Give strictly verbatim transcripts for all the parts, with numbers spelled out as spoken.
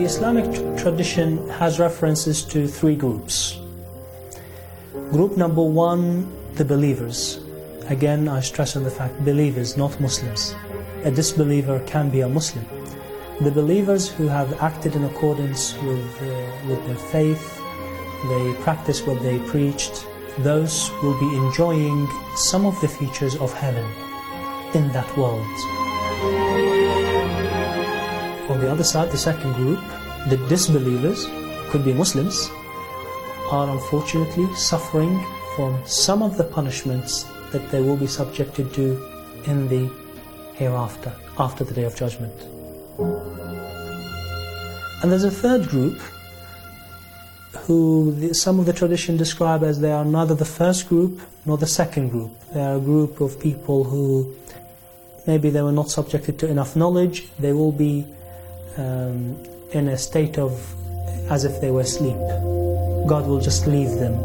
The Islamic tr- tradition has references to three groups. Group number one, the believers. Again, I stress on the fact, believers, not Muslims. A disbeliever can be a Muslim. The believers who have acted in accordance with, uh, with their faith, they practice what they preached, those will be enjoying some of the features of heaven in that world. On the other side, the second group, the disbelievers, could be Muslims, are unfortunately suffering from some of the punishments that they will be subjected to in the hereafter, after the Day of Judgment. And there's a third group who the, some of the tradition describe as they are neither the first group nor the second group. They are a group of people who maybe they were not subjected to enough knowledge. They will be um, in a state of as if they were asleep. God will just leave them.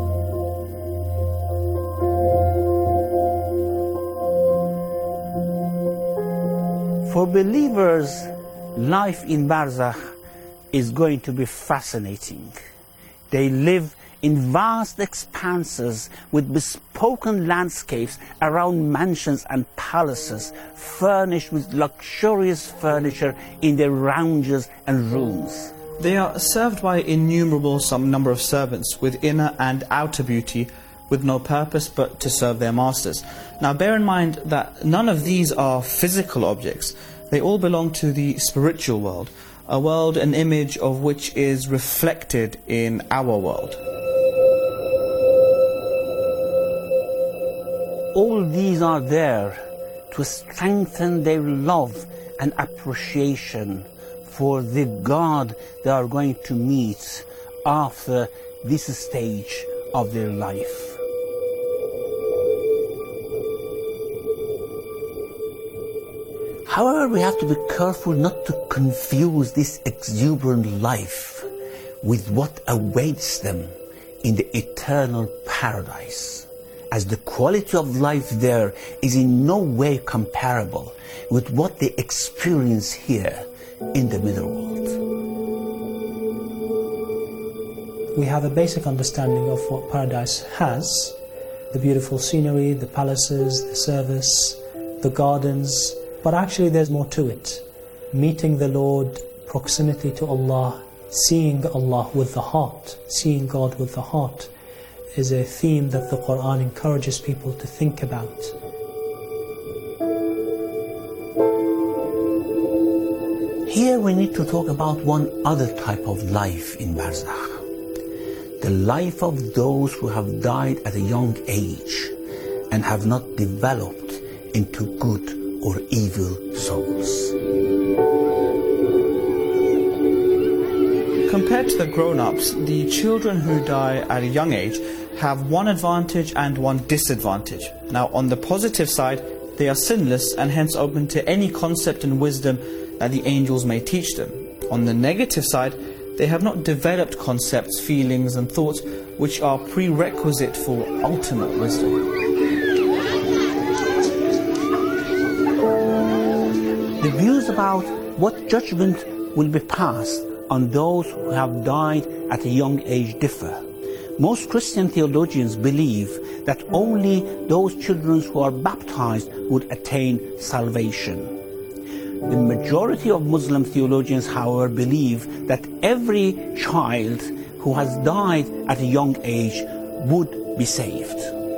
For believers, life in Barzakh is going to be fascinating. They live in vast expanses with bespoken landscapes around mansions and palaces, furnished with luxurious furniture in their lounges and rooms. They are served by innumerable some number of servants with inner and outer beauty, with no purpose but to serve their masters. Now bear in mind that none of these are physical objects. They all belong to the spiritual world, a world, an image of which is reflected in our world. All these are there to strengthen their love and appreciation for the God they are going to meet after this stage of their life. However, we have to be careful not to confuse this exuberant life with what awaits them in the eternal paradise, as the quality of life there is in no way comparable with what they experience here in the middle world. We have a basic understanding of what paradise has: the beautiful scenery, the palaces, the service, the gardens. But actually there's more to it. Meeting the Lord, proximity to Allah, seeing Allah with the heart, seeing God with the heart, is a theme that the Qur'an encourages people to think about. Here we need to talk about one other type of life in Barzakh. The life of those who have died at a young age and have not developed into good or evil souls. Compared to the grown-ups, the children who die at a young age have one advantage and one disadvantage. Now, on the positive side, they are sinless and hence open to any concept and wisdom that the angels may teach them. On the negative side, they have not developed concepts, feelings and thoughts which are prerequisite for ultimate wisdom. The views about what judgment will be passed on those who have died at a young age differ. Most Christian theologians believe that only those children who are baptized would attain salvation. The majority of Muslim theologians, however, believe that every child who has died at a young age would be saved.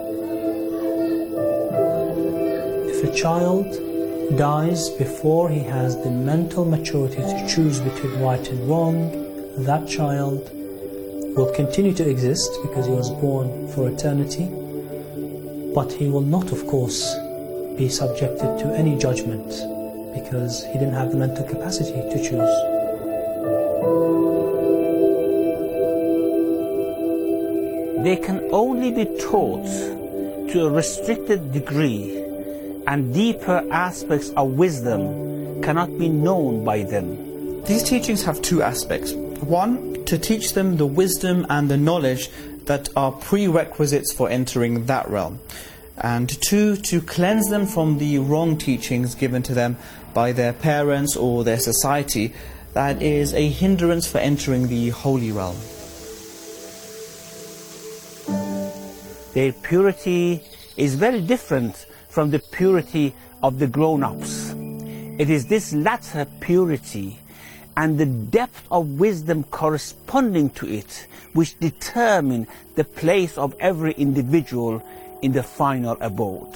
If a child dies before he has the mental maturity to choose between right and wrong, that child will continue to exist because he was born for eternity, but he will not, of course, be subjected to any judgment because he didn't have the mental capacity to choose. They can only be taught to a restricted degree, and deeper aspects of wisdom cannot be known by them. These teachings have two aspects. One, to teach them the wisdom and the knowledge that are prerequisites for entering that realm. And two, to cleanse them from the wrong teachings given to them by their parents or their society that is a hindrance for entering the holy realm. Their purity is very different from the purity of the grown-ups. It is this latter purity and the depth of wisdom corresponding to it which determine the place of every individual in the final abode.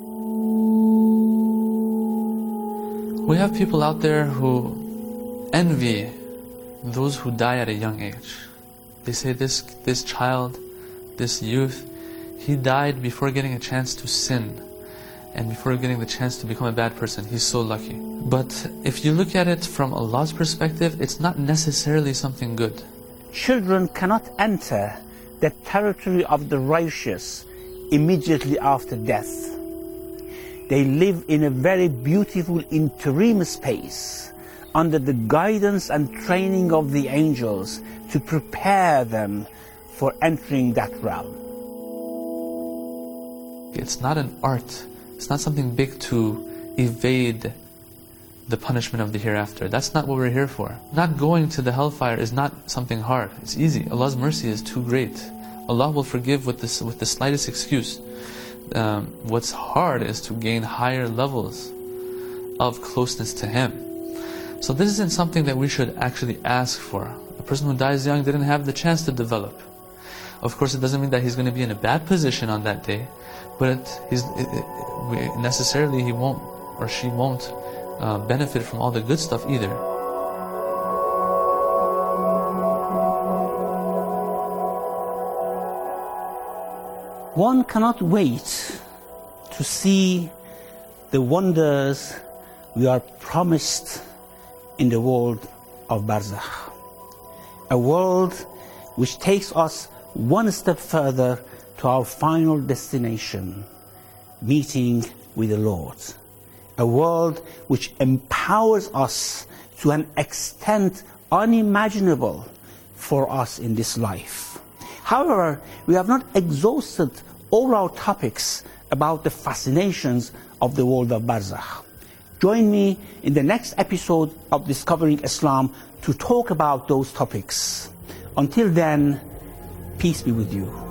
We have people out there who envy those who die at a young age. They say this, this child, this youth, he died before getting a chance to sin and before getting the chance to become a bad person. He's so lucky. But if you look at it from Allah's perspective, it's not necessarily something good. Children cannot enter the territory of the righteous immediately after death. They live in a very beautiful interim space under the guidance and training of the angels to prepare them for entering that realm. It's not an art. It's not something big to evade the punishment of the hereafter. That's not what we're here for. Not going to the hellfire is not something hard. It's easy. Allah's mercy is too great. Allah will forgive with this with the slightest excuse. Um, what's hard is to gain higher levels of closeness to Him. So this isn't something that we should actually ask for. A person who dies young didn't have the chance to develop. Of course, it doesn't mean that he's going to be in a bad position on that day, but it, he's, it, it, we, necessarily he won't or she won't uh, benefit from all the good stuff either. One cannot wait to see the wonders we are promised in the world of Barzakh, a world which takes us one step further to our final destination, meeting with the Lord, a world which empowers us to an extent unimaginable for us in this life. However, we have not exhausted all our topics about the fascinations of the world of Barzakh. Join me in the next episode of Discovering Islam to talk about those topics. Until then, peace be with you.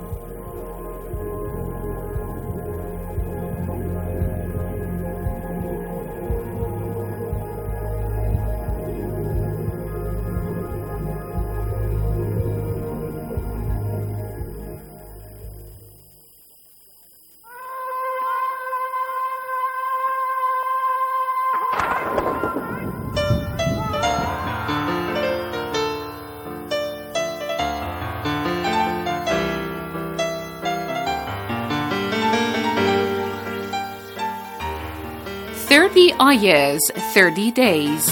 thirty ayahs, thirty days.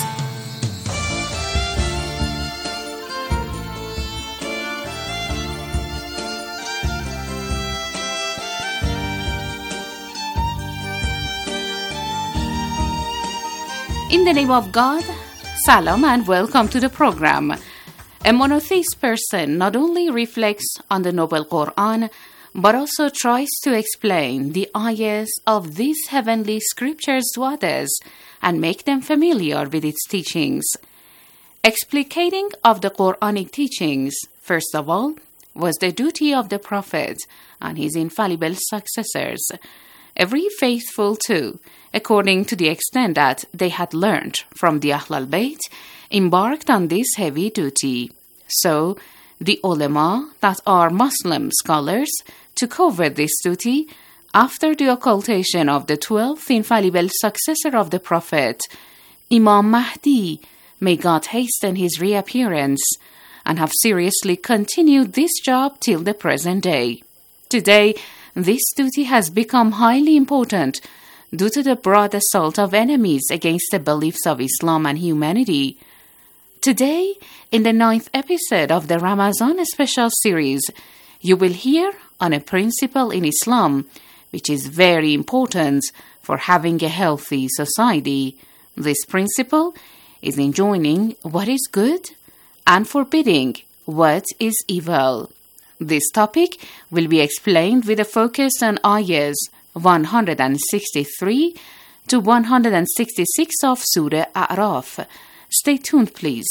In the name of God, Salam and welcome to the program. A monotheist person not only reflects on the Noble Quran, but also tries to explain the ayahs of these heavenly scriptures to others and make them familiar with its teachings. Explicating of the Quranic teachings, first of all, was the duty of the Prophet and his infallible successors. Every faithful too, according to the extent that they had learned from the Ahl al-Bayt, embarked on this heavy duty. So, the ulama, that are Muslim scholars, took over this duty after the occultation of the twelfth infallible successor of the Prophet, Imam Mahdi, may God hasten his reappearance, and have seriously continued this job till the present day. Today, this duty has become highly important due to the broad assault of enemies against the beliefs of Islam and humanity. Today, in the ninth episode of the Ramadan special series, you will hear on a principle in Islam which is very important for having a healthy society. This principle is enjoining what is good and forbidding what is evil. This topic will be explained with a focus on ayahs one hundred sixty-three to one hundred sixty-six of Surah A'raf, Stay tuned, please.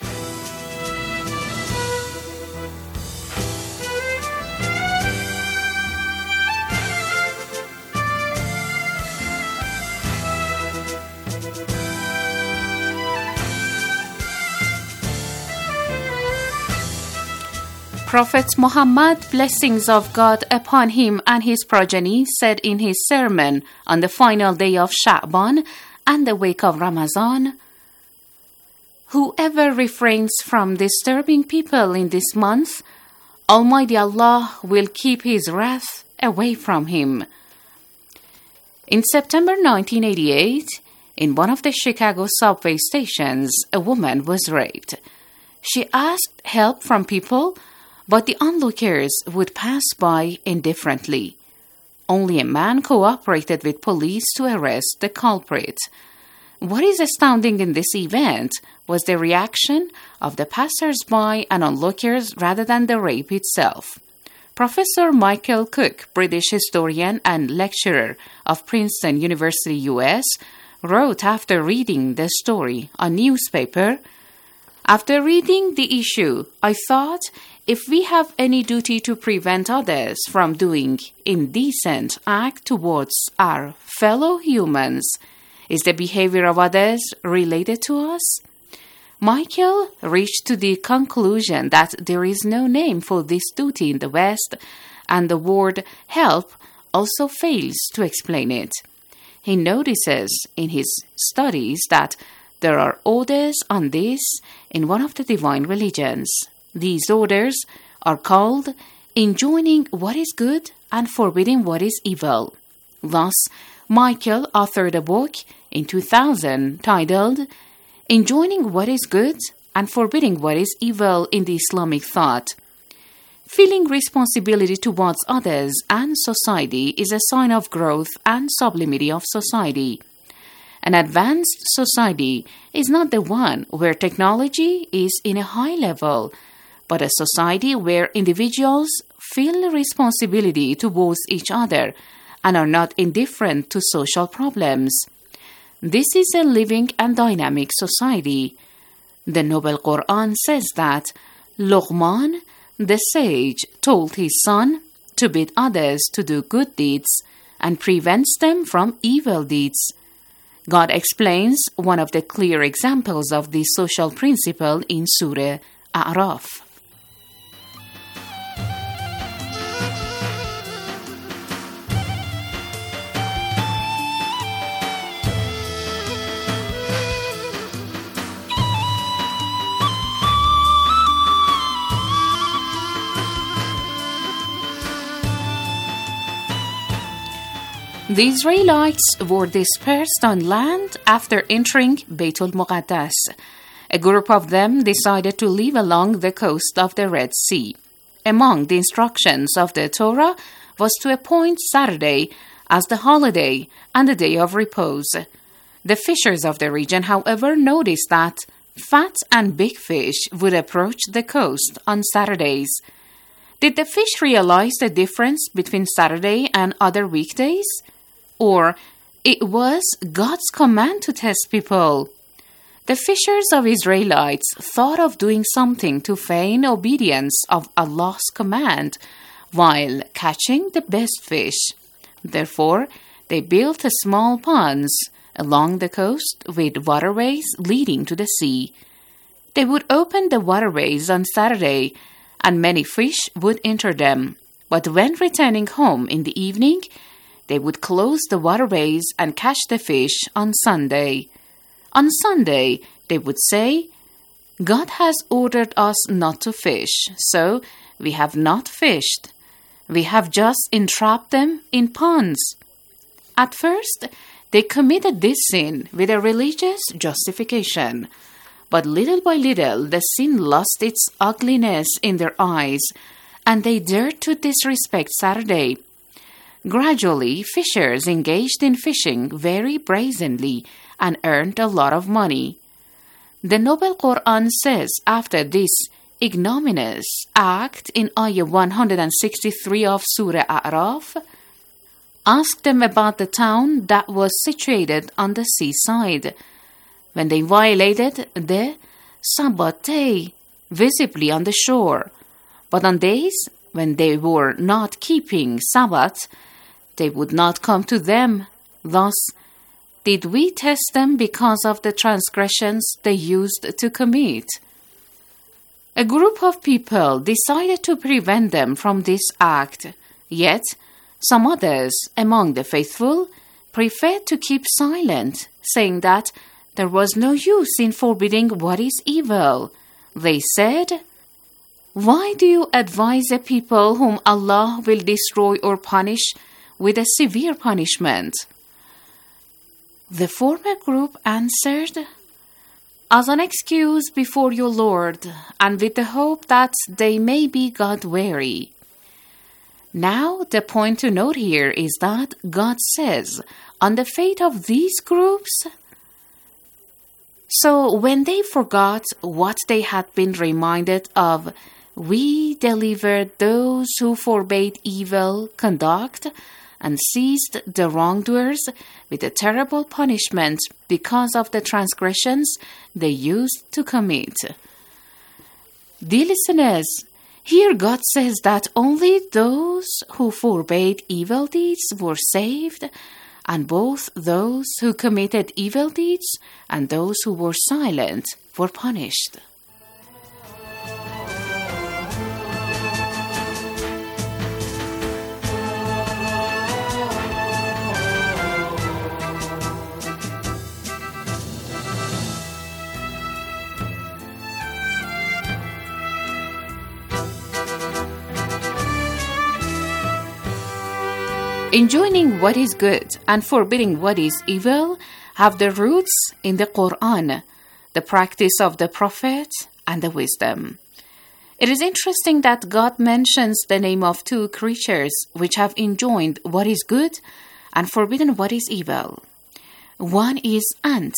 Prophet Muhammad, blessings of God upon him and his progeny, said in his sermon on the final day of Sha'ban and the wake of Ramadan, "Whoever refrains from disturbing people in this month, Almighty Allah will keep his wrath away from him." In September nineteen eighty-eight, in one of the Chicago subway stations, a woman was raped. She asked help from people, but the onlookers would pass by indifferently. Only a man cooperated with police to arrest the culprit. What is astounding in this event was the reaction of the passers-by and onlookers rather than the rape itself. Professor Michael Cook, British historian and lecturer of Princeton University, U S, wrote after reading the story on newspaper, "After reading the issue, I thought, if we have any duty to prevent others from doing indecent act towards our fellow humans, is the behavior of others related to us?" Michael reached to the conclusion that there is no name for this duty in the West, and the word help also fails to explain it. He notices in his studies that there are orders on this in one of the divine religions. These orders are called enjoining what is good and forbidding what is evil. Thus, Michael authored a book in two thousand titled Enjoining What is Good and Forbidding What is Evil in the Islamic Thought. Feeling responsibility towards others and society is a sign of growth and sublimity of society. An advanced society is not the one where technology is in a high level, but a society where individuals feel responsibility towards each other and are not indifferent to social problems. This is a living and dynamic society. The Noble Quran says that Luqman, the sage, told his son to bid others to do good deeds and prevents them from evil deeds. God explains one of the clear examples of this social principle in Surah A'raf. The Israelites were dispersed on land after entering Beitul Muqaddas. A group of them decided to live along the coast of the Red Sea. Among the instructions of the Torah was to appoint Saturday as the holiday and the day of repose. The fishers of the region, however, noticed that fat and big fish would approach the coast on Saturdays. Did the fish realize the difference between Saturday and other weekdays? Or it was God's command to test people? The fishers of Israelites thought of doing something to feign obedience of Allah's command while catching the best fish. Therefore, they built small ponds along the coast with waterways leading to the sea. They would open the waterways on Saturday, and many fish would enter them. But when returning home in the evening, they would close the waterways and catch the fish on Sunday. On Sunday, they would say, "God has ordered us not to fish, so we have not fished. We have just entrapped them in ponds." At first, they committed this sin with a religious justification. But little by little, the sin lost its ugliness in their eyes, and they dared to disrespect Saturday. Gradually, fishers engaged in fishing very brazenly and earned a lot of money. The Noble Quran says after this ignominious act in Ayah one hundred sixty-three of Surah A'raf, "Ask them about the town that was situated on the seaside. when they violated the Sabbath day visibly on the shore. But on days when they were not keeping Sabbath, they would not come to them. Thus, did we test them because of the transgressions they used to commit? A group of people decided to prevent them from this act, yet some others among the faithful preferred to keep silent, saying that there was no use in forbidding what is evil. They said, "Why do you advise a people whom Allah will destroy or punish with a severe punishment?" The former group answered, "As an excuse before your Lord, and with the hope that they may be God-weary." Now, the point to note here is that God says on the fate of these groups, so when they forgot what they had been reminded of, we delivered those who forbade evil conduct and seized the wrongdoers with a terrible punishment because of the transgressions they used to commit. Dear listeners, here God says that only those who forbade evil deeds were saved, and both those who committed evil deeds and those who were silent were punished. Enjoining what is good and forbidding what is evil have their roots in the Quran, the practice of the Prophet, and the wisdom. It is interesting that God mentions the name of two creatures which have enjoined what is good and forbidden what is evil. One is ant.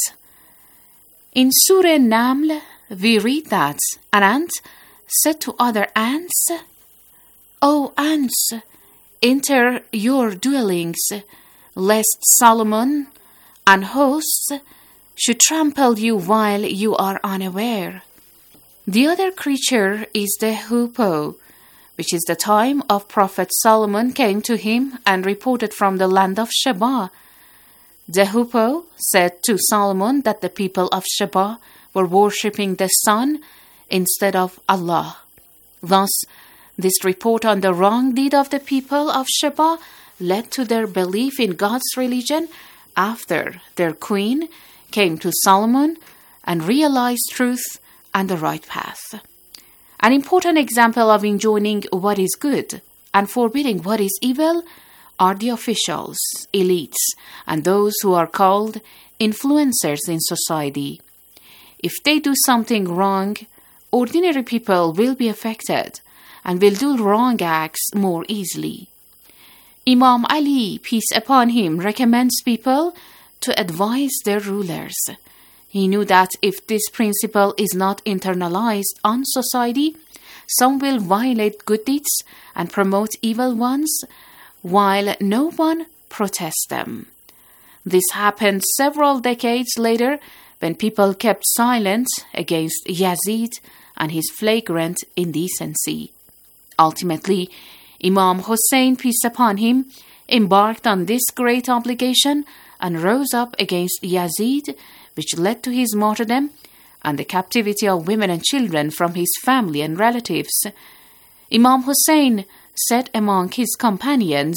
In Surah Naml, we read that an ant said to other ants, "O ants, enter your dwellings, lest Solomon and hosts should trample you while you are unaware." The other creature is the hoopoe, which is the time of Prophet Solomon came to him and reported from the land of Sheba. The hoopoe said to Solomon that the people of Sheba were worshipping the sun instead of Allah. Thus, this report on the wrong deed of the people of Sheba led to their belief in God's religion after their queen came to Solomon and realized truth and the right path. An important example of enjoining what is good and forbidding what is evil are the officials, elites, and those who are called influencers in society. If they do something wrong, ordinary people will be affected and will do wrong acts more easily. Imam Ali, peace upon him, recommends people to advise their rulers. He knew that if this principle is not internalized on society, some will violate good deeds and promote evil ones, while no one protests them. This happened several decades later when people kept silent against Yazid and his flagrant indecency. Ultimately, Imam Hussein, peace upon him, embarked on this great obligation and rose up against Yazid, which led to his martyrdom and the captivity of women and children from his family and relatives. Imam Hussein said among his companions,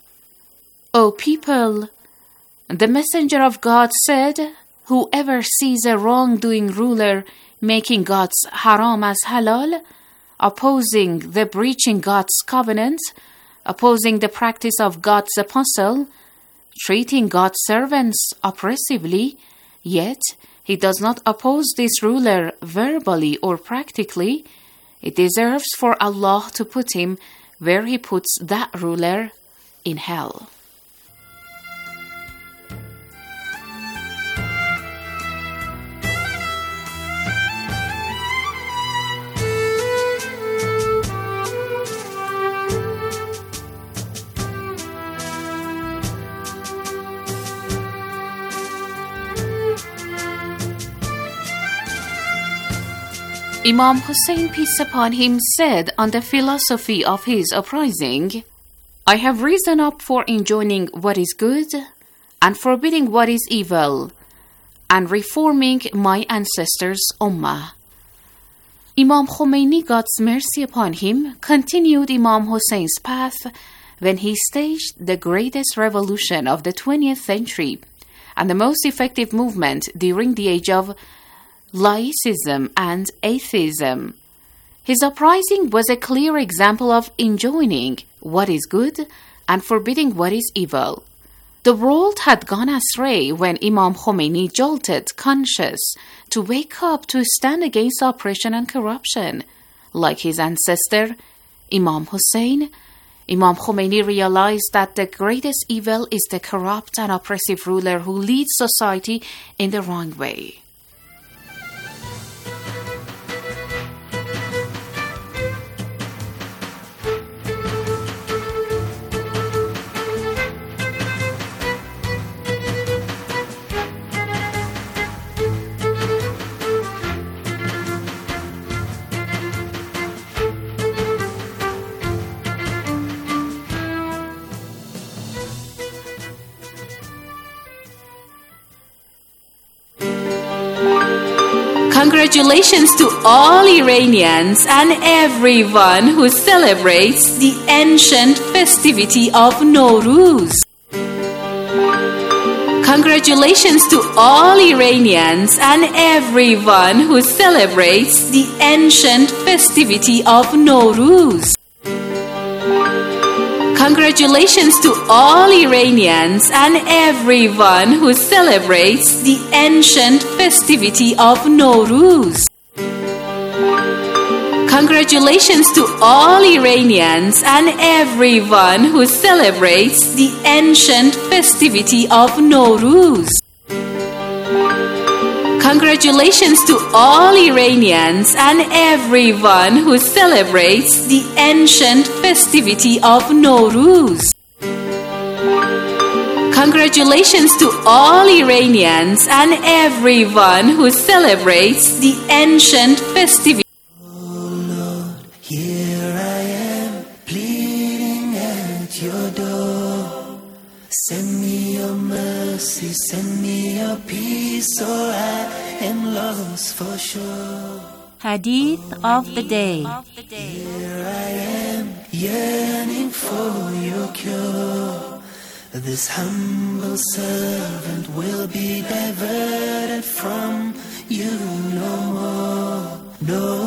"O people, the Messenger of God said, whoever sees a wrongdoing ruler making God's haram as halal, opposing the breaching God's covenant, opposing the practice of God's apostle, treating God's servants oppressively, yet he does not oppose this ruler verbally or practically, it deserves for Allah to put him where he puts that ruler, in hell." Imam Hussein, peace upon him, said on the philosophy of his uprising, I have risen up for enjoining what is good and forbidding what is evil, and reforming my ancestors' ummah. Imam Khomeini, God's mercy upon him, continued Imam Hussein's path when he staged the greatest revolution of the twentieth century and the most effective movement during the age of laicism and atheism. His uprising was a clear example of enjoining what is good and forbidding what is evil. The world had gone astray when Imam Khomeini jolted conscience to wake up to stand against oppression and corruption. Like his ancestor, Imam Hussein, Imam Khomeini realized that the greatest evil is the corrupt and oppressive ruler who leads society in the wrong way. Congratulations to all Iranians and everyone who celebrates the ancient festivity of Nowruz. Congratulations to all Iranians and everyone who celebrates the ancient festivity of Nowruz. Congratulations to all Iranians and everyone who celebrates the ancient festivity of Nowruz. Congratulations to all Iranians and everyone who celebrates the ancient festivity of Nowruz. Congratulations to all Iranians and everyone who celebrates the ancient festivity of Nowruz. Congratulations to all Iranians and everyone who celebrates the ancient festivity. Oh Lord, here I am, pleading at your door. Send me your mercy, send me your peace, or I am lost for sure. Hadith of the day. Here I am, yearning for your cure. This humble servant will be diverted from you no more, no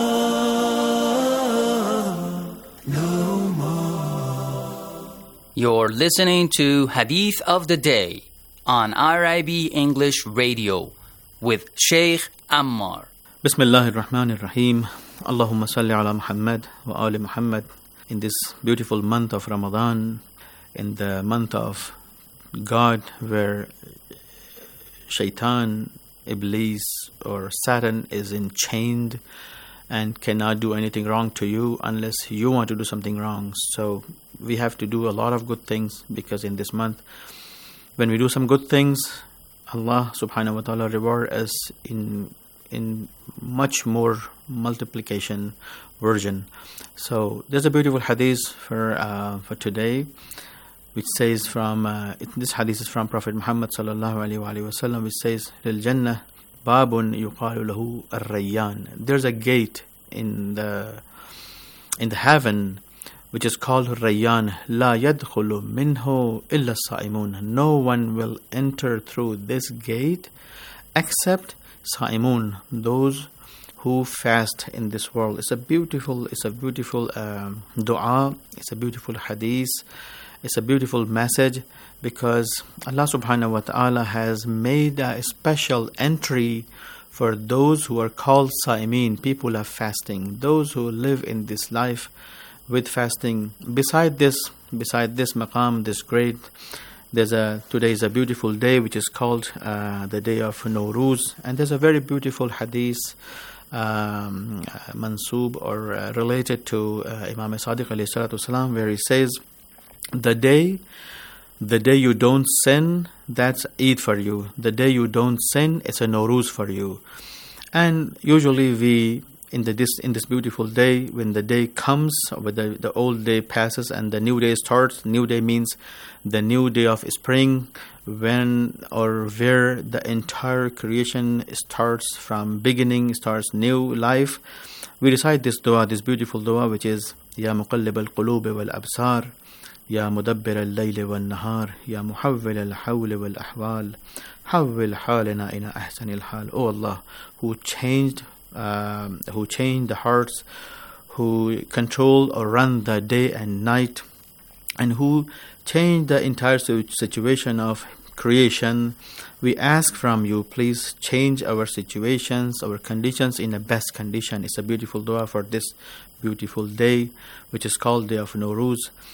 more, no more. You're listening to Hadith of the Day on R I B English Radio with Sheikh Ammar. Bismillahir Rahmanir Rahim. Allahumma salli ala Muhammad wa ali Muhammad. In this beautiful month of Ramadan, in the month of God, where Shaitan, Iblis or Satan is enchained and cannot do anything wrong to you unless you want to do something wrong. So we have to do a lot of good things, because in this month, when we do some good things, Allah subhanahu wa ta'ala reward us in in much more multiplication version. So there's a beautiful hadith for uh, for today, which says from uh, it, this hadith is from Prophet Muhammad sallallahu alaihi wasallam, which says, "Lil Jannah babun yuqalu lahu ar-Rayyan." There's a gate in the in the heaven which is called Rayyan. La yadkhulu minhu illa sa'imun. No one will enter through this gate except sa'imun, those who fast in this world. It's a beautiful, it's a beautiful um, dua. It's a beautiful hadith. It's a beautiful message, because Allah subhanahu wa ta'ala has made a special entry for those who are called sa'imin, people of fasting, those who live in this life with fasting. Beside this, beside this maqam, this great, there's a today is a beautiful day which is called uh, the day of Nowruz, and there's a very beautiful hadith um, mansub or uh, related to uh, Imam Sadiq alayhi salatu wasalam, where he says, the day the day you don't sin, that's Eid for you. The day you don't sin, it's a Nowruz for you. And usually we in the this in this beautiful day, when the day comes, when the, the old day passes and the new day starts. New day means the new day of spring, when or where the entire creation starts from beginning, starts new life. We recite this dua, this beautiful dua, which is Ya muqallib al-qulub wal-absar, Ya mudabbir al-layl wal-nahar, Ya muhawwil al-hawl wal-ahwal, hawwil halina ila ahsan al-hal. O Allah, who changed, um, who changed the hearts, who control or run the day and night, and who changed the entire situation of creation. We ask from you, please change our situations, our conditions in the best condition. It's a beautiful dua for this beautiful day, which is called Day of Nowruz.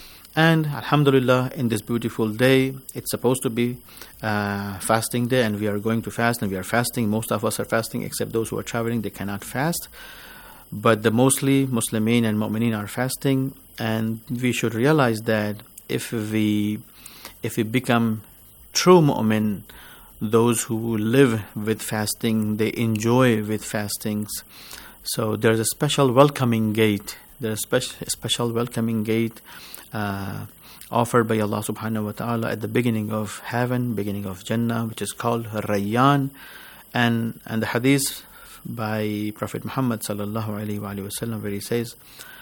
And Alhamdulillah, in this beautiful day, it's supposed to be uh, fasting day, and we are going to fast, and we are fasting. Most of us are fasting, except those who are traveling, they cannot fast. But the mostly Muslimin and Mu'mineen are fasting, and we should realize that if we if we become true Mu'min, those who live with fasting, they enjoy with fastings. So there's a special welcoming gate. There's a special, special welcoming gate uh, offered by Allah subhanahu wa ta'ala at the beginning of heaven, beginning of Jannah, which is called Rayyan. And, and the hadith by Prophet Muhammad sallallahu alayhi wa sallam, where he says,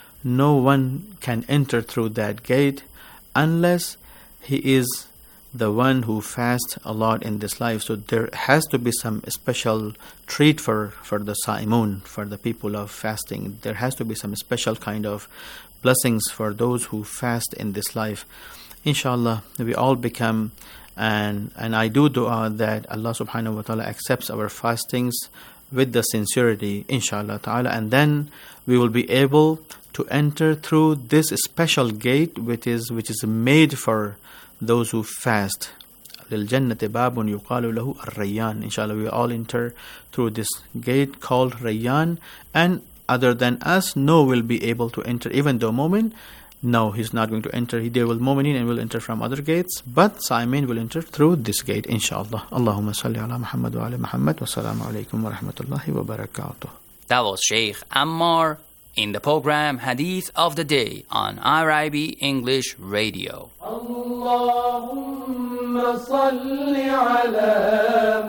no one can enter through that gate unless he is the one who fasts a lot in this life. So there has to be some special treat for, for the Sa'imun, for the people of fasting. There has to be some special kind of blessings for those who fast in this life. Inshallah, we all become, and and I do dua that Allah subhanahu wa ta'ala accepts our fastings with the sincerity, inshallah ta'ala, and then we will be able to enter through this special gate which is which is made for those who fast. لِلْجَنَّةِ بَابٌ يُقَالُ لَهُ الرَّيَّانِ. Inshallah, we all enter through this gate called Rayyan, and other than us, no will be able to enter. Even though Mu'min, no, he's not going to enter. He they will Mu'minin and will enter from other gates, but Sa'imin will enter through this gate, inshallah. Allahumma salli ala Muhammad wa ala Muhammad wa salamu alaykum wa rahmatullahi wa barakatuh. That was Sheikh Ammar in the program Hadith of the Day on R I B English Radio. Allahumma salli ala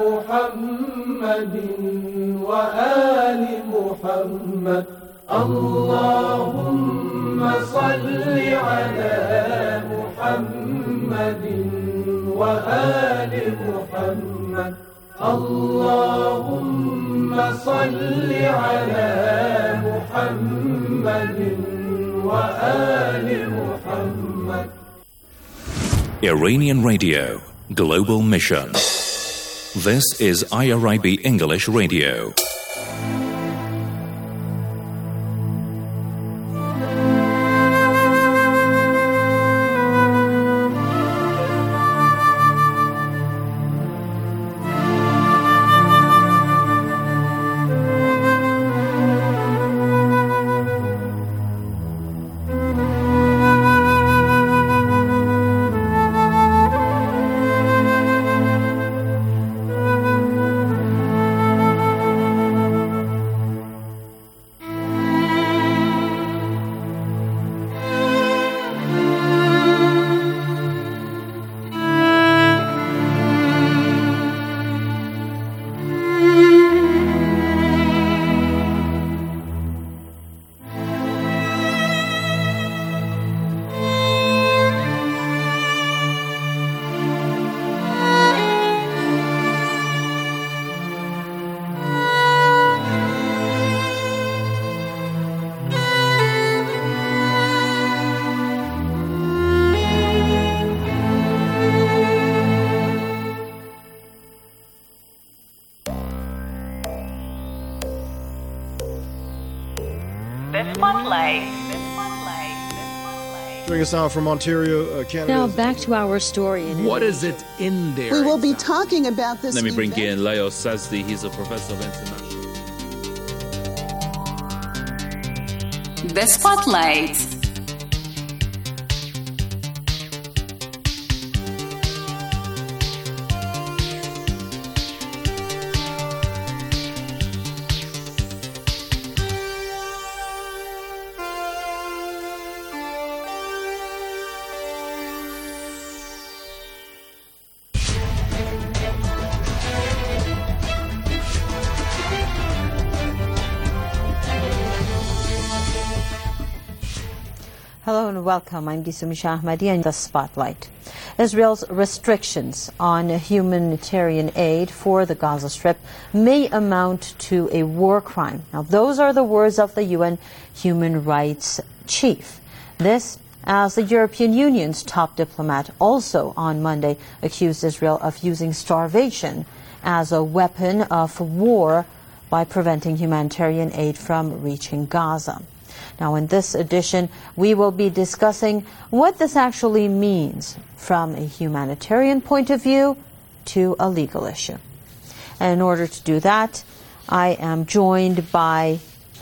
Muhammadin wa ali Muhammad. Allahumma salli ala Muhammadin wa ali Muhammad. Allahumma salli ala Muhammadin wa ali Muhammad. Iranian Radio, Global Mission. This is I R I B English Radio. Joining us now from Ontario, uh, Canada. Now back to our story. In what is it in there? We will be talking about this. Let me bring event. in Leo Sazdi. He's a professor of international. The Spotlight. Hello and welcome. I'm Gisumi Shahmadi and the Spotlight. Israel's restrictions on humanitarian aid for the Gaza Strip may amount to a war crime. Now, those are the words of the U N Human Rights Chief. This as the European Union's top diplomat also on Monday accused Israel of using starvation as a weapon of war by preventing humanitarian aid from reaching Gaza. Now, in this edition, we will be discussing what this actually means from a humanitarian point of view to a legal issue. And in order to do that, I am joined by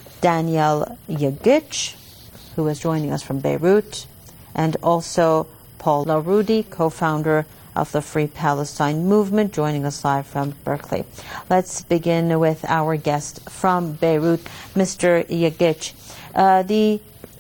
Daniel Yagic, who is joining us from Beirut, and also Paul Larudi, co-founder of the Free Palestine Movement, joining us live from Berkeley. Let's begin with our guest from Beirut, Mister Yagic. Uh, the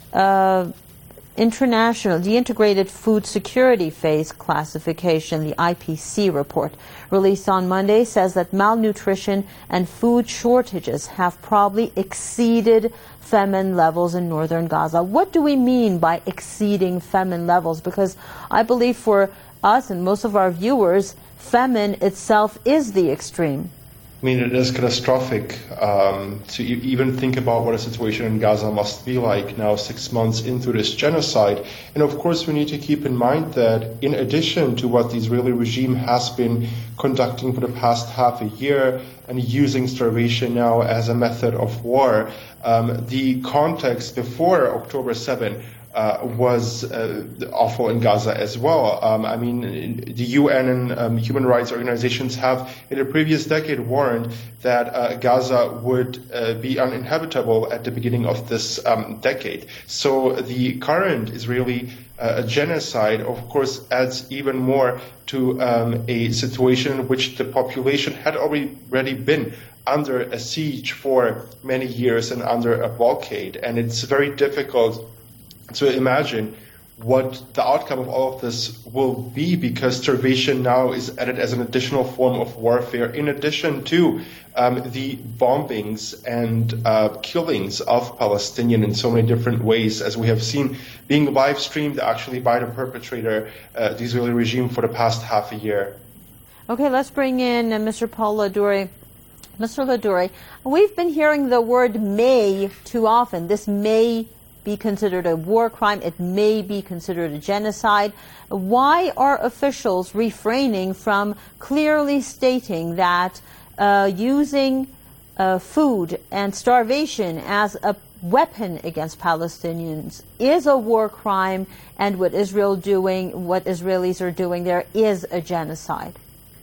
uh, international, the Integrated Food Security Phase Classification, the I P C report, released on Monday, says that malnutrition and food shortages have probably exceeded famine levels in northern Gaza. What do we mean by exceeding famine levels? Because I believe for us and most of our viewers, famine itself is the extreme. I mean, it is catastrophic um, to e- even think about what a situation in Gaza must be like now, six months into this genocide. And of course, we need to keep in mind that in addition to what the Israeli regime has been conducting for the past half a year and using starvation now as a method of war, um, the context before October seventh Uh, was uh, awful in Gaza as well. Um, I mean, the U N and um, human rights organizations have in the previous decade warned that uh, Gaza would uh, be uninhabitable at the beginning of this um, decade. So the current Israeli uh, genocide, of course, adds even more to um, a situation in which the population had already been under a siege for many years and under a blockade. And it's very difficult to imagine what the outcome of all of this will be, because starvation now is added as an additional form of warfare, in addition to um, the bombings and uh, killings of Palestinians in so many different ways, as we have seen being live streamed actually by the perpetrator, uh, the Israeli regime, for the past half a year. Okay, let's bring in uh, Mister Paul Larudi. Mister Larudi, we've been hearing the word may too often. This may be considered a war crime. It may be considered a genocide. Why are officials refraining from clearly stating that uh, using uh, food and starvation as a weapon against Palestinians is a war crime, and what Israel doing, what Israelis are doing there is a genocide?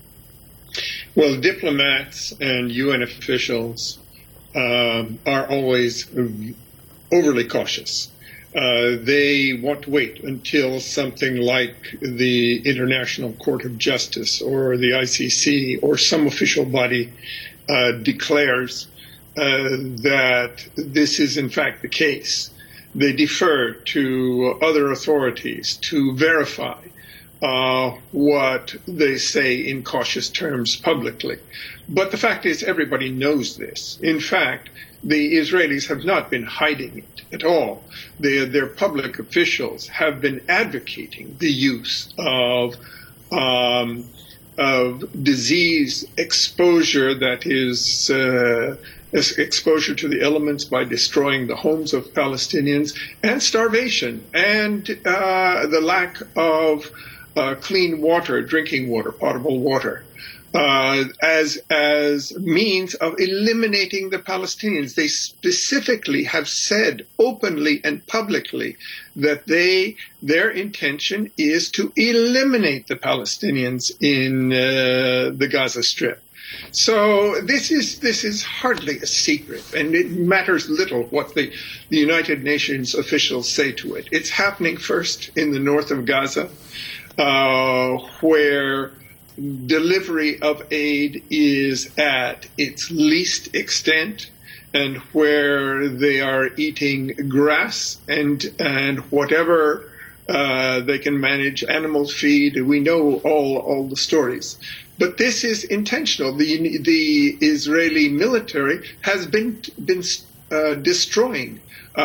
Well, diplomats and U N officials um, are always overly cautious. Uh, they want to wait until something like the International Court of Justice or the I C C or some official body uh, declares uh, that this is in fact the case. They defer to other authorities to verify uh, what they say in cautious terms publicly. But the fact is, everybody knows this. In fact, the Israelis have not been hiding it at all. They, their public officials have been advocating the use of um, of disease exposure, that is uh, exposure to the elements by destroying the homes of Palestinians, and starvation, and uh, the lack of uh, clean water, drinking water, potable water. Uh, as as means of eliminating the Palestinians. They specifically have said openly and publicly that they their intention is to eliminate the Palestinians in uh, the Gaza Strip. So this is this is hardly a secret, and it matters little what the, the United Nations officials say to it. It's happening first in the north of Gaza, uh, where delivery of aid is at its least extent, and where they are eating grass and and whatever uh, they can manage, animal feed. We know all all the stories, but this is intentional. The the Israeli military has been been uh, destroying uh,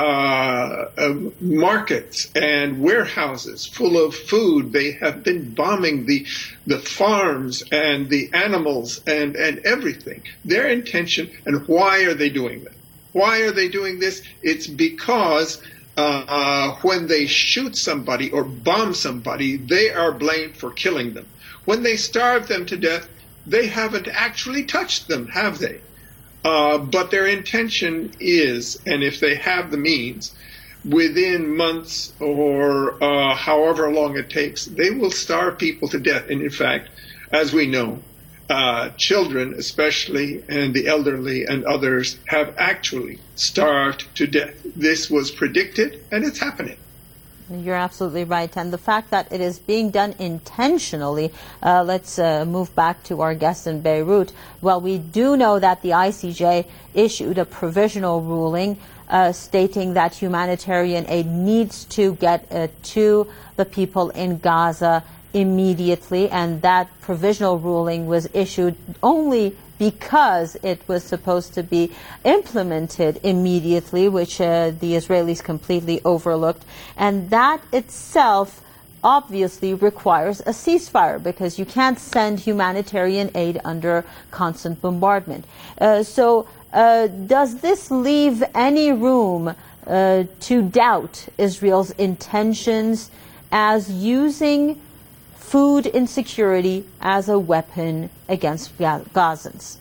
uh, markets and warehouses full of food. They have been bombing the the farms and the animals and, and everything. Their intention, and why are they doing that? Why are they doing this? It's because uh, uh, when they shoot somebody or bomb somebody, they are blamed for killing them. When they starve them to death, they haven't actually touched them, have they? Uh, but their intention is, and if they have the means, within months or uh, however long it takes, they will starve people to death. And in fact, as we know, uh, children especially, and the elderly and others have actually starved to death. This was predicted, and it's happening. You're absolutely right. And the fact that it is being done intentionally, uh, let's uh, move back to our guest in Beirut. Well, we do know that the I C J issued a provisional ruling uh, stating that humanitarian aid needs to get uh, to the people in Gaza immediately. And that provisional ruling was issued only because it was supposed to be implemented immediately, which uh, the Israelis completely overlooked. And that itself obviously requires a ceasefire, because you can't send humanitarian aid under constant bombardment. Uh, so uh, does this leave any room uh, to doubt Israel's intentions as using food insecurity as a weapon against Gazans?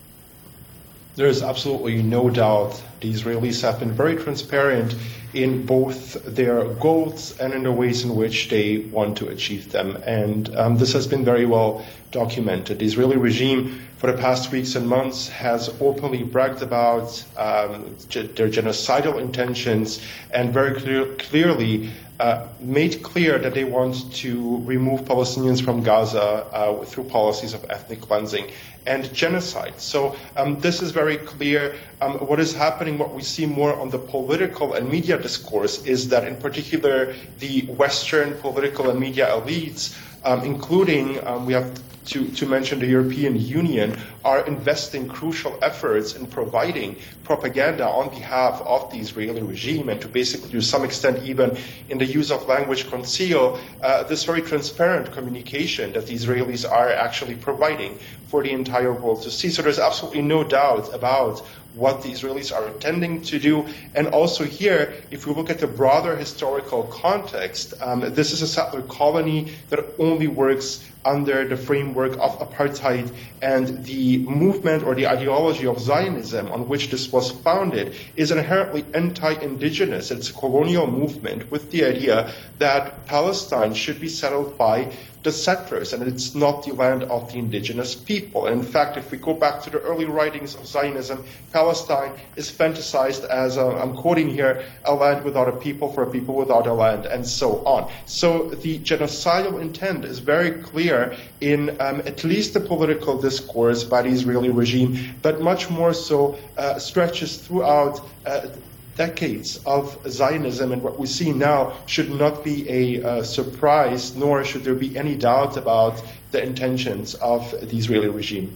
There is absolutely no doubt the Israelis have been very transparent in both their goals and in the ways in which they want to achieve them. And um, this has been very well documented. The Israeli regime for the past weeks and months has openly bragged about um, ge- their genocidal intentions and very clear- clearly Uh, made clear that they want to remove Palestinians from Gaza uh, through policies of ethnic cleansing and genocide. So um, this is very clear. Um, what is happening, what we see more on the political and media discourse, is that in particular the Western political and media elites, um, including, um, we have to, to mention the European Union, are investing crucial efforts in providing propaganda on behalf of the Israeli regime, and to basically, to some extent, even in the use of language, conceal uh, this very transparent communication that the Israelis are actually providing for the entire world to see. So there's absolutely no doubt about what the Israelis are intending to do. And also here, if we look at the broader historical context, um, this is a settler colony that only works under the framework of apartheid, and the movement or the ideology of Zionism on which this was founded is inherently anti-indigenous. It's a colonial movement with the idea that Palestine should be settled by the settlers, and it's not the land of the indigenous people. And in fact, if we go back to the early writings of Zionism, Palestine is fantasized as, a, I'm quoting here, a land without a people for a people without a land, and so on. So the genocidal intent is very clear in um, at least the political discourse by the Israeli regime, but much more so uh, stretches throughout uh, decades of Zionism, and what we see now should not be a uh, surprise, nor should there be any doubt about the intentions of the Israeli regime.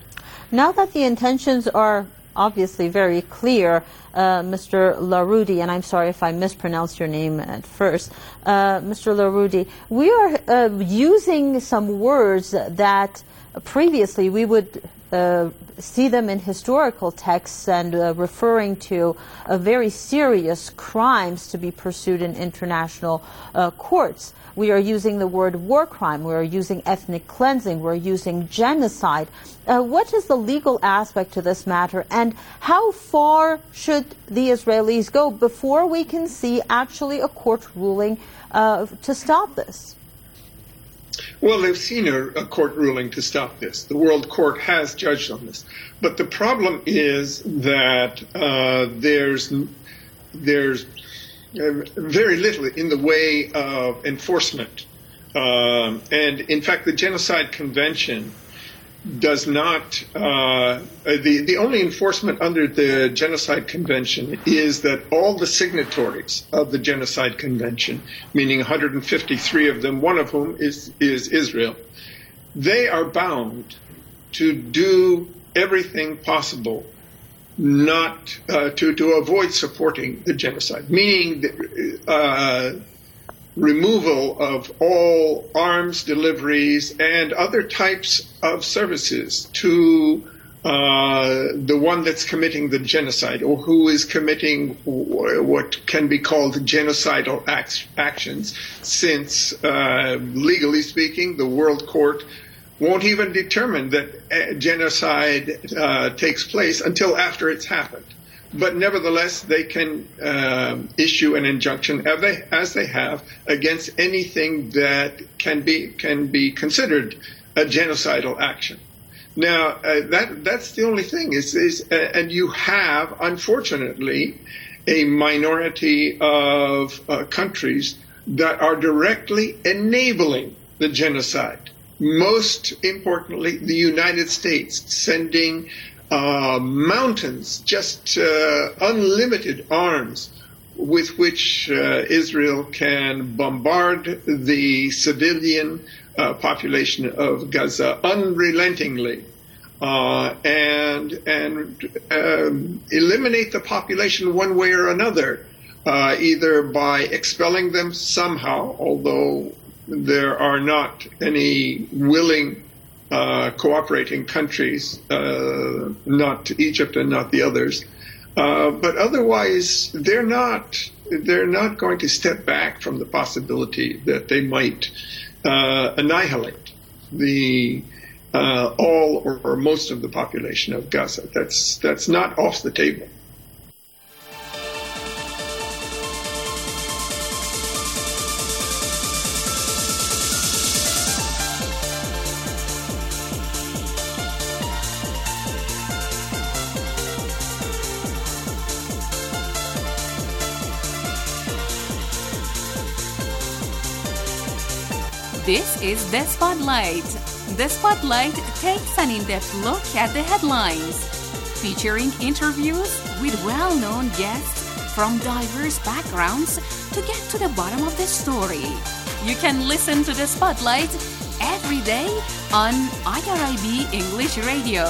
Now that the intentions are obviously very clear, uh, Mister Larudi, and I'm sorry if I mispronounced your name at first, uh, Mister Larudi, we are uh, using some words that previously we would uh, see them in historical texts and uh, referring to uh, very serious crimes to be pursued in international uh, courts. We are using the word war crime. We are using ethnic cleansing. We're using genocide. Uh, what is the legal aspect to this matter, and how far should the Israelis go before we can see actually a court ruling uh, to stop this? Well, they've seen a, a court ruling to stop this. The World Court has judged on this. But the problem is that uh, there's there's very little in the way of enforcement. Um, and, in fact, the Genocide Convention does not, uh, the, the only enforcement under the Genocide Convention is that all the signatories of the Genocide Convention, meaning one hundred fifty-three of them, one of whom is, is Israel, they are bound to do everything possible not uh, to to avoid supporting the genocide, meaning the, uh, removal of all arms deliveries and other types of services to uh, the one that's committing the genocide, or who is committing what can be called genocidal act- actions, since uh, legally speaking, the World Court won't even determine that genocide uh, takes place until after it's happened. But nevertheless, they can uh, issue an injunction, as they, as they have, against anything that can be can be considered a genocidal action. Now, uh, that that's the only thing. Is is uh, and you have, unfortunately, a minority of uh, countries that are directly enabling the genocide. Most importantly, the United States sending uh, mountains, just uh, unlimited arms with which uh, Israel can bombard the civilian uh, population of Gaza unrelentingly uh, and and um, eliminate the population one way or another, uh, either by expelling them somehow, although there are not any willing uh, cooperating countries, uh, not Egypt and not the others. Uh, but otherwise, they're not they're not going to step back from the possibility that they might uh, annihilate the uh, all or, or most of the population of Gaza. That's that's not off the table. This is The Spotlight. The Spotlight takes an in-depth look at the headlines, featuring interviews with well-known guests from diverse backgrounds to get to the bottom of the story. You can listen to The Spotlight every day on I R I B English Radio.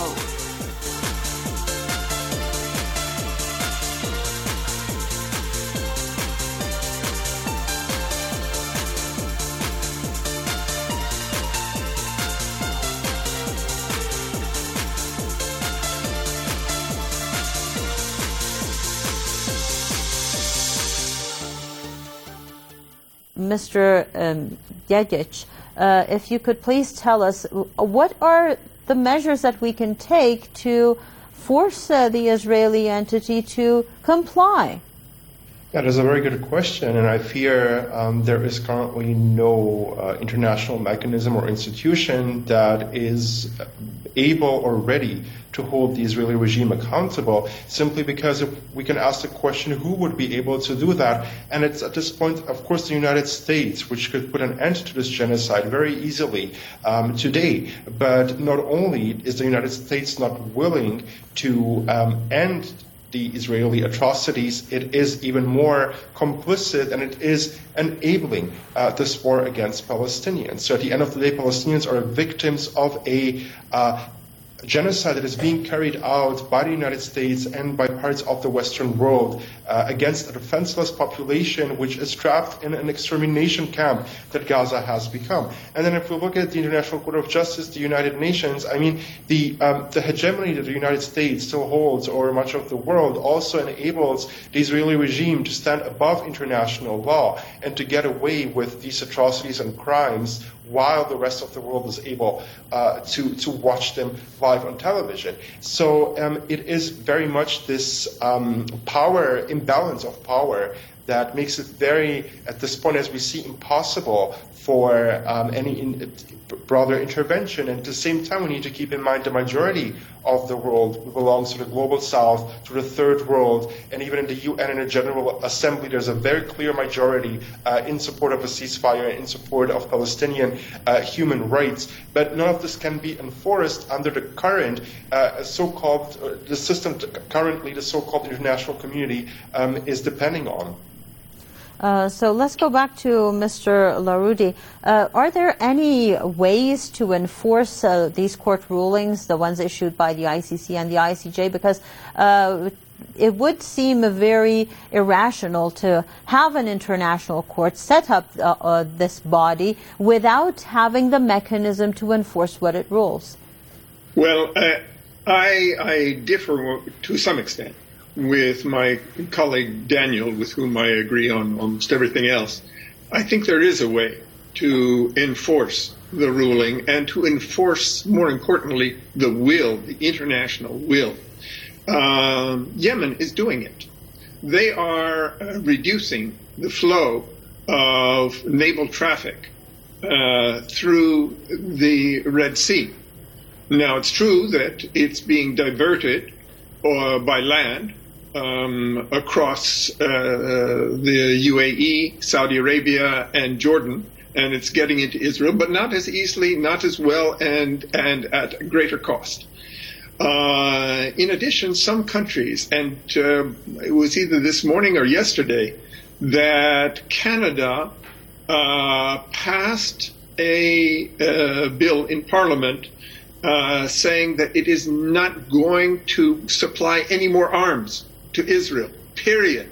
Mister Um, Yagic, uh, if you could please tell us, what are the measures that we can take to force uh, the Israeli entity to comply? That is a very good question, and I fear um, there is currently no uh, international mechanism or institution that is able or ready to hold the Israeli regime accountable, simply because if we can ask the question, who would be able to do that? And it's at this point, of course, the United States, which could put an end to this genocide very easily um, today. But not only is the United States not willing to um, end the Israeli atrocities, it is even more complicit, and it is enabling uh, this war against Palestinians. So at the end of the day, Palestinians are victims of a uh, genocide that is being carried out by the United States and by parts of the Western world uh, against a defenseless population which is trapped in an extermination camp that Gaza has become. And then if we look at the International Court of Justice, the United Nations, I mean, the, um, the hegemony that the United States still holds over much of the world also enables the Israeli regime to stand above international law and to get away with these atrocities and crimes while the rest of the world is able uh, to, to watch them live on television. So um, it is very much this um, power, imbalance of power, that makes it very, at this point, as we see, impossible for um, any in, broader intervention. And at the same time, we need to keep in mind the majority of the world belongs to the global south, to the third world, and even in the U N and the General Assembly, there's a very clear majority uh, in support of a ceasefire and in support of Palestinian uh, human rights. But none of this can be enforced under the current uh, so-called, uh, the system currently the so-called international community um, is depending on. Uh, so let's go back to Mister Larudi. Uh, are there any ways to enforce uh, these court rulings, the ones issued by the I C C and the I C J? Because uh, it would seem very irrational to have an international court set up uh, uh, this body without having the mechanism to enforce what it rules. Well, uh, I, I differ to some extent with my colleague Daniel, with whom I agree on almost everything else. I think there is a way to enforce the ruling and to enforce, more importantly, the will, the international will. Um, Yemen is doing it. They are uh, reducing the flow of naval traffic uh, through the Red Sea. Now, it's true that it's being diverted uh, by land um, across uh, the U A E, Saudi Arabia, and Jordan, and it's getting into Israel, but not as easily, not as well, and, and at greater cost. Uh, in addition, some countries, and uh, it was either this morning or yesterday, that Canada uh, passed a uh, bill in Parliament uh, saying that it is not going to supply any more arms to Israel, period.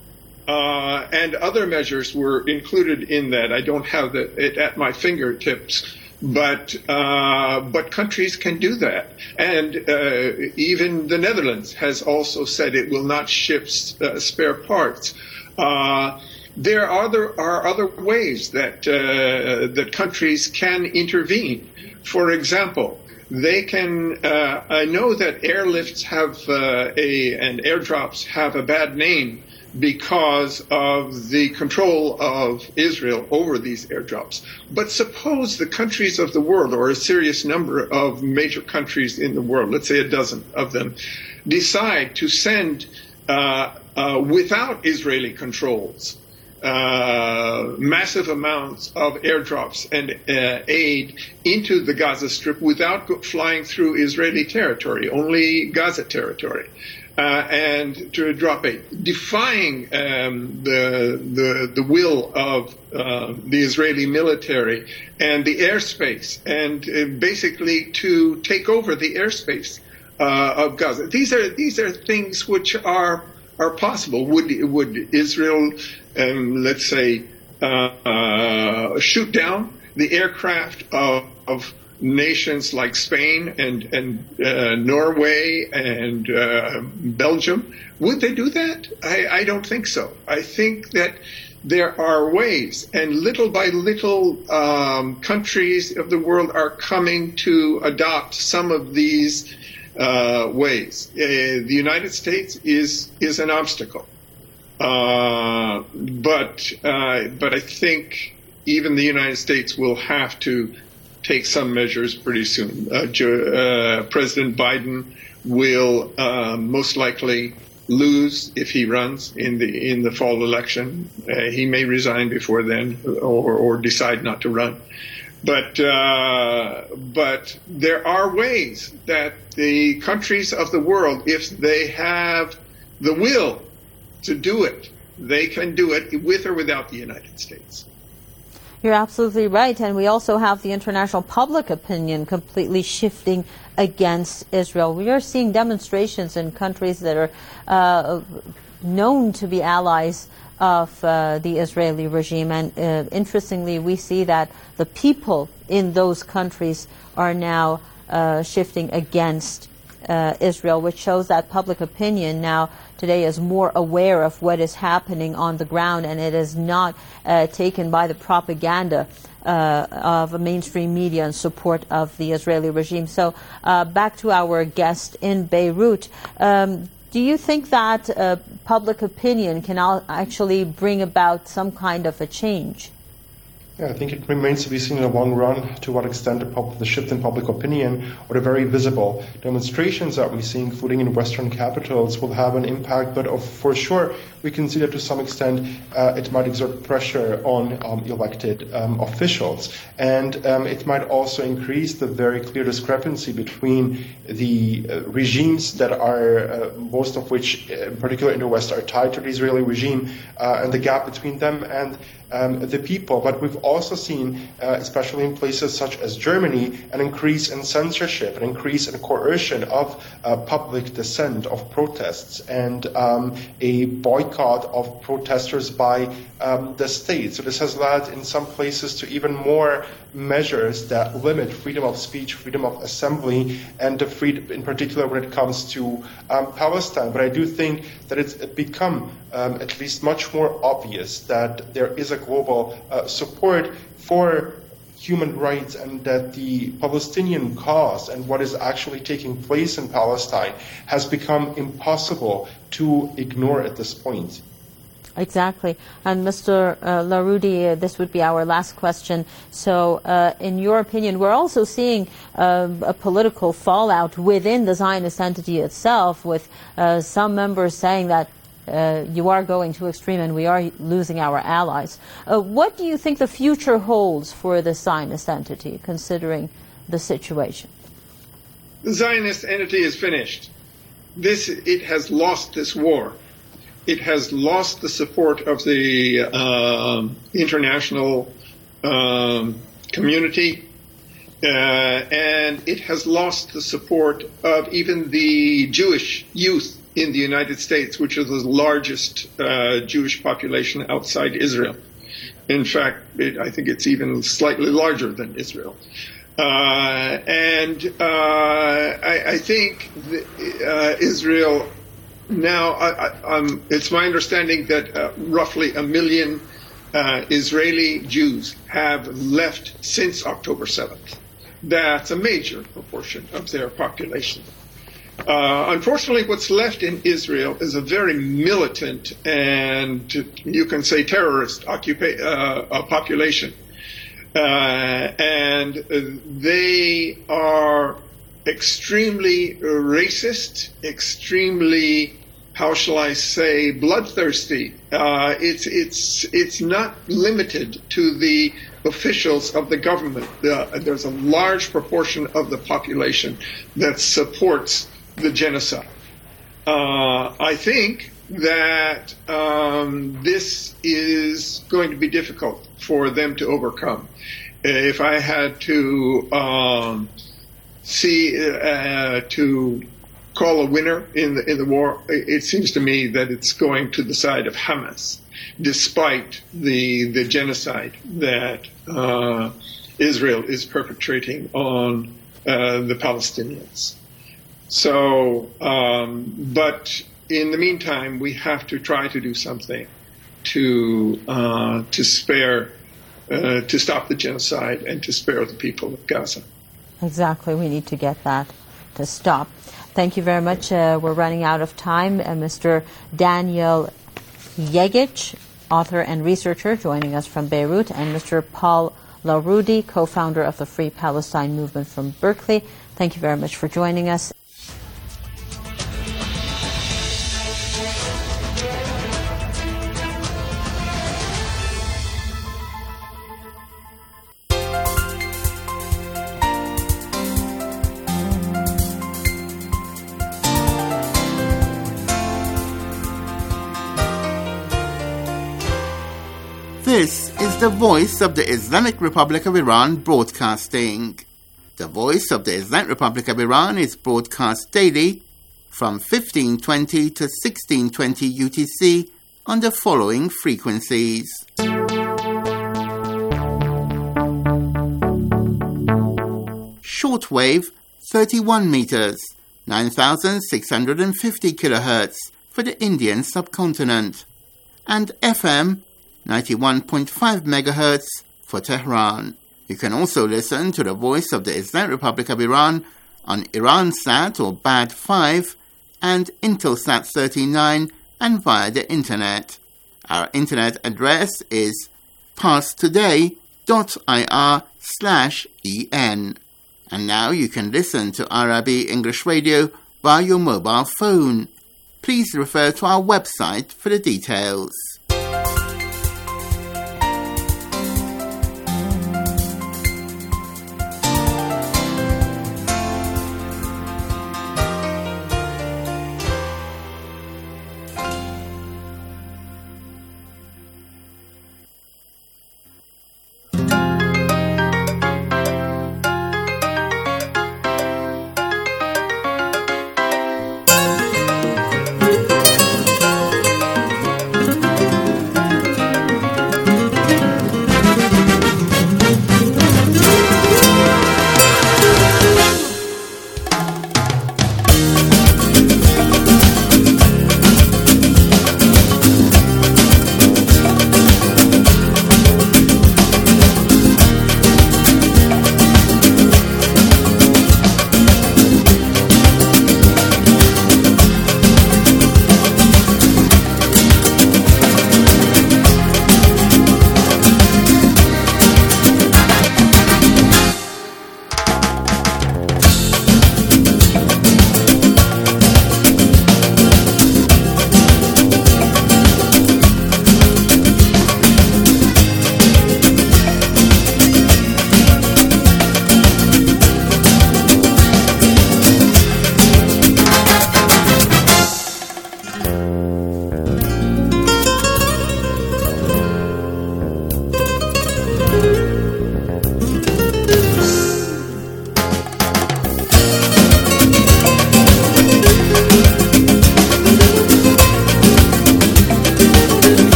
Uh, and other measures were included in that. I don't have the, it at my fingertips. But uh, but countries can do that, and uh, even the Netherlands has also said it will not ship uh, spare parts. Uh, there are other are other ways that uh, that countries can intervene. For example, they can. Uh, I know that airlifts have uh, a and airdrops have a bad name because of the control of Israel over these airdrops. But suppose the countries of the world, or a serious number of major countries in the world, let's say a dozen of them, decide to send, uh, uh, without Israeli controls, uh, massive amounts of airdrops and uh, aid into the Gaza Strip without flying through Israeli territory, only Gaza territory. Uh, and to drop aid, defying um, the, the the will of uh, the Israeli military and the airspace, and uh, basically to take over the airspace uh, of Gaza. These are these are things which are are possible. Would would Israel, um, let's say, uh, uh, shoot down the aircraft of, of nations like Spain and, and uh, Norway and uh, Belgium? Would they do that? I, I don't think so. I think that there are ways, and little by little, um, countries of the world are coming to adopt some of these uh, ways. Uh, the United States is is an obstacle, uh, but uh, but I think even the United States will have to take some measures pretty soon. Uh, uh, President Biden will uh, most likely lose if he runs in the in the fall election. Uh, he may resign before then, or, or decide not to run. But uh, but there are ways that the countries of the world, if they have the will to do it, they can do it with or without the United States. You're absolutely right. And we also have the international public opinion completely shifting against Israel. We are seeing demonstrations in countries that are uh, known to be allies of uh, the Israeli regime. And uh, interestingly, we see that the people in those countries are now uh, shifting against uh, Israel, which shows that public opinion now today is more aware of what is happening on the ground, and it is not uh, taken by the propaganda uh, of mainstream media in support of the Israeli regime. So uh, back to our guest in Beirut. Um, do you think that uh, public opinion can actually bring about some kind of a change? Yeah, I think it remains to be seen in the long run to what extent the, pub- the shift in public opinion or the very visible demonstrations that we see, including in Western capitals, will have an impact. But of, for sure, we can see that to some extent uh, it might exert pressure on um, elected um, officials. And um, it might also increase the very clear discrepancy between the uh, regimes that are, uh, most of which, in particular in the West, are tied to the Israeli regime, uh, and the gap between them and Um, the people. But we've also seen, uh, especially in places such as Germany, an increase in censorship, an increase in coercion of uh, public dissent, of protests, and um, a boycott of protesters by um, the state. So this has led in some places to even more measures that limit freedom of speech, freedom of assembly, and the freedom, in particular when it comes to um, Palestine. But I do think that it's become um, at least much more obvious that there is a global uh, support for human rights, and that the Palestinian cause and what is actually taking place in Palestine has become impossible to ignore at this point. Exactly. And Mister Uh, Larudi, uh, this would be our last question. So, uh, in your opinion, we're also seeing uh, a political fallout within the Zionist entity itself, with uh, some members saying that uh, you are going too extreme and we are losing our allies. Uh, what do you think the future holds for the Zionist entity, considering the situation? The Zionist entity is finished. This, it has lost this war. It has lost the support of the uh, international um, community, uh, and it has lost the support of even the Jewish youth in the United States, which is the largest uh, Jewish population outside Israel. In fact, it, I think it's even slightly larger than Israel. Uh, and uh, I, I think the, uh, Israel now, I, I, um, it's my understanding that uh, roughly a million uh, Israeli Jews have left since October seventh. That's a major proportion of their population. Uh, unfortunately, what's left in Israel is a very militant and, you can say, terrorist occupa- uh, population. Uh, and they are extremely racist, extremely, how shall I say, bloodthirsty. Uh, it's it's it's not limited to the officials of the government. Uh, there's a large proportion of the population that supports the genocide. Uh, I think that um, this is going to be difficult for them to overcome. If I had to um, see uh, to call a winner in the in the war, it seems to me that it's going to the side of Hamas, despite the the genocide that uh, Israel is perpetrating on uh, the Palestinians. So, um, but in the meantime, we have to try to do something to uh, to spare, uh, to stop the genocide and to spare the people of Gaza. Exactly. We need to get that to stop. Thank you very much. Uh, we're running out of time. Uh, Mister Daniel Yegic, author and researcher, joining us from Beirut, and Mister Paul Larudi, co-founder of the Free Palestine Movement from Berkeley. Thank you very much for joining us. This is the Voice of the Islamic Republic of Iran broadcasting. The Voice of the Islamic Republic of Iran is broadcast daily from fifteen twenty to sixteen twenty U T C on the following frequencies. Shortwave thirty-one meters, nine thousand six hundred fifty kilohertz for the Indian subcontinent, and F M ninety-one point five megahertz for Tehran. You can also listen to the Voice of the Islamic Republic of Iran on Iransat or B A D five and Intelsat thirty-nine and via the Internet. Our Internet address is parstoday ir slash en. And now you can listen to R I B English Radio via your mobile phone. Please refer to our website for the details.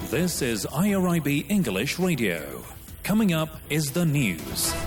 This is I R I B English Radio. Coming up is the news.